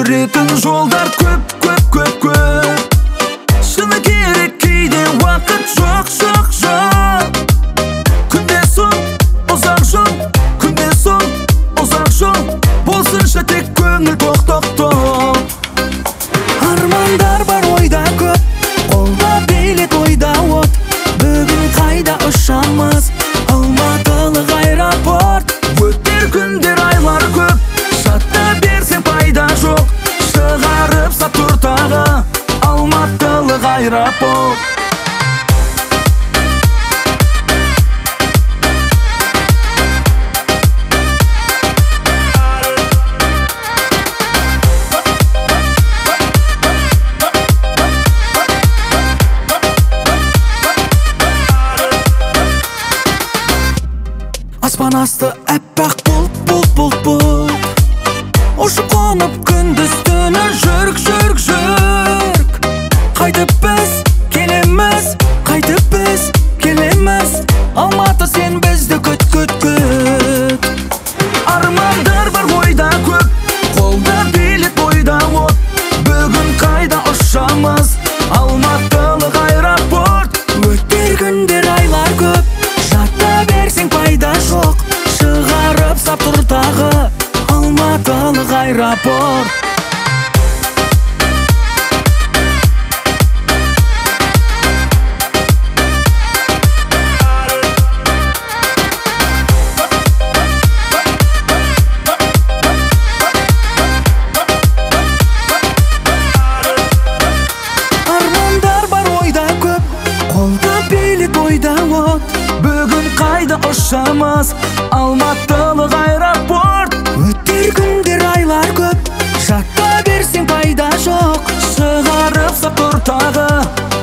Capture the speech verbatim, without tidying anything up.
жүретін жолдар көп, көп, көп, көп. Шыны керек кейде уақыт жоқ, жоқ, жоқ. Күнде соң ұзақ жол, күнде соң ұзақ жол. Болсыншы тек көңіл тоқ, тоқ, тоқ. Армандар бар ойда көп, қолда билет ойда от. Бүгін қайда ұшамыз, Алматылық аэропорт. Өтер күндер айлар көп, шатта берсең пайда жоқ. Шығарып сап тұр тағы, Алматылық аэропорт. Аспан асты әппақ бұлт, бұлт, бұлт, бұлт. Ұшып қонып күндіз түні жүрк, жүрк, жүрк. Қайтып біз келеміз, қайтып біз келеміз. Алматы сен бізді күт, күт, күт. Армандар бар ойда көп, қолда билет бойда от. Бүгін қайда ұшамыз, Алматылық аэропорт. Өтер күндер айлар көп, жатта берсең пайда жоқ. Шығарып сап тұр тағы, Алматылық аэропорт. Армандар бар ойда көп, қолда билет ойда от. Бүгін қайда ұшамыз, Алматылық аэропорт. Өтер күндер айлар көп, жатта берсең пайда жоқ. Шығарып сап тұр тағы,